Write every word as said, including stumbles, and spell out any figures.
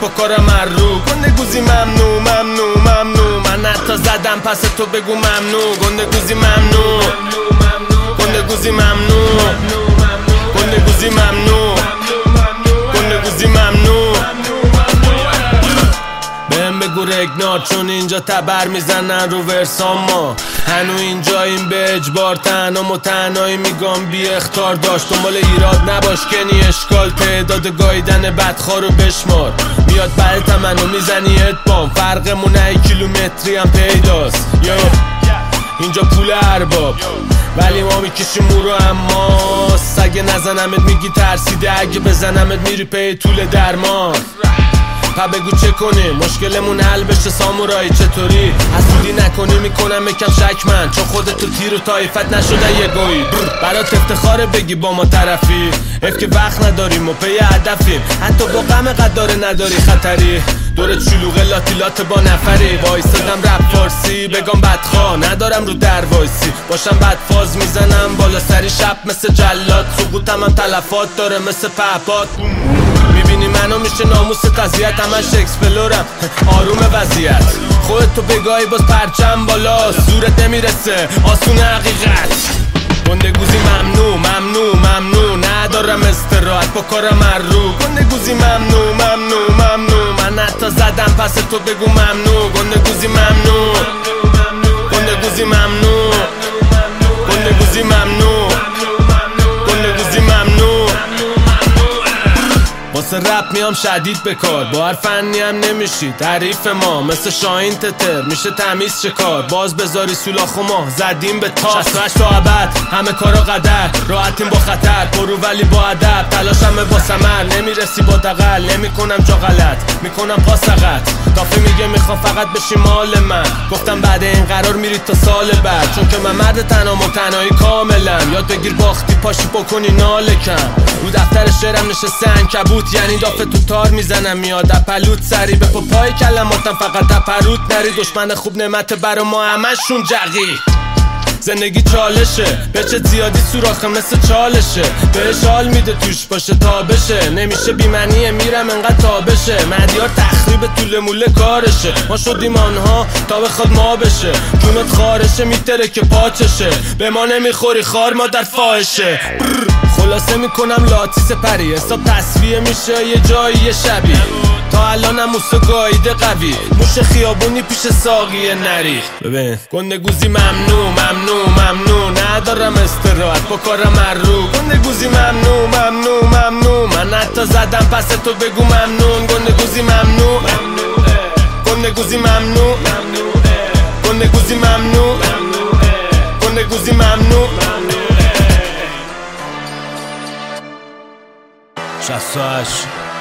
با کارم رو گنده گوزی ممنوع ممنوع ممنوع من حتی زدم پس تو بگو ممنوع گنده گوزی ممنوع گنده گوزی ممنوع گنده گوزی ممنوع گنده گوزی ممنوع بهم بگو رگنار چون اینجا تبر میزنن رو ورسان ما هنو اینجا این به اجبار تنها متنهایی میگم بی اختار داشت دنبال ایراد نباش کنی اشکال تعداد گایدن بدخواه رو بشمار میاد برای تمنو میزنی ادبام فرقمون ای کیلومتری هم پیداست یا اینجا پول ارباب ولی ما میکشیم او رو اما سگه نزنمت میگی ترسیده اگه بزنمت میری پی طول درمان پا بگو چه کنیم مشکلمون حل بشه سامورایی چطوری حسودی نکنی میکنم یکم شک من چون خودتو تیر و طایفت نشده یه گویی برات افتخاره بگی با ما طرفی اف که وقت نداریم و پی هدفیم حتی با غم قداره نداری خطری دورت شلوغه لاتیلات با نفری وایستادم رپ فارسی بگم بدخواه ندارم رو در وایسی باشم بدفاز میزنم بالا سری شب مثل جلاد سقوطم هم تلفات داره مثل پهپاد میبینی منو میشه ناموس قضیت همش اکسپلورم آروم وضعیت خودتو بگاهی باز پرچم بالا زورت نمیرسه آسون حقیقت گنده گوزی ممنوع ممنوع ممنوع ندارم استراحت با کارم رو گنده گوزی ممنوع ممنوع ممنوع من حتی زدم پس تو بگو ممنوع گنده گوزی ممنوع گنده گوزی ممنوع گنده گوزی ممنوع گنده گوزی ممنوع واسه رپ میام شدید بکار با هر فنی هم نمیشی تعریف ما مثل شاهین تتر میشه تمیز چه کار باز بذاری سولاخ و ما زدیم به تاس شصت و هشت تا ابد همه کارا قدر راحتیم با خطر برو ولی با ادب تلاشم با ثمر نمیرسی با دغل نمیکنم جا غلط میکنم پاسقت دافی میگه میخوام فقط بشی مال من گفتم بعد این قرار میری تا سال بعد چون که من مرد تنها متنایی کاملم یاد بگیر باختی پاشی بکنی نالکم رو دفتر شعرم نشسته عنکبوت یعنی دافه تو تار میزنم میاد اپلوت سری به پای کلماتم فقط اپروت نری دشمن خوب نعمت برا ما همشون جقی زندگی چالشه بچه زیادی سوراخه مثل چالشه بهش حال میده توش باشه تا بشه نمیشه بیمنیه میرم انقدر تا بشه مدیار تخریب طول موله کارشه ما شدیم آنها تا بخواد ما بشه جونت خارشه میتره که پاچشه به ما نمیخوری خار ما در فاحشه خلاصه میکنم لاتیس پری حساب تصویه میشه یه جایی یه شبی تا الانم موسو گایده قوی موش خیابونی پیش ساقی نری ببین گنده گوزی ممنوع ممنوع ممنوع ندارم استراحت با کارم رو گنده گوزی ممنوع ممنوع ممنوع من حتی زدم پس تو بگو ممنون گنده گوزی ممنوع گنده گوزی ممنوع گنده گوزی ممنوع گنده گوزی ممنوع شصت و هشت